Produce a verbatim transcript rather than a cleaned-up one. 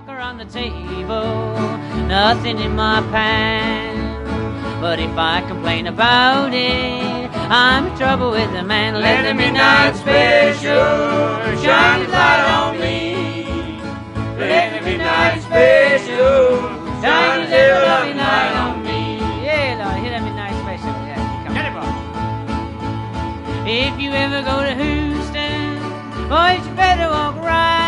liquor on the table, nothing in my pan. But if I complain about it, I'm in trouble with the man. Let the midnight special shine his light on me. Let the midnight special shine his little loving light on me. Yeah, Lord, hit that midnight special. Yeah, come on. If you ever go to Houston, boys, you better walk right.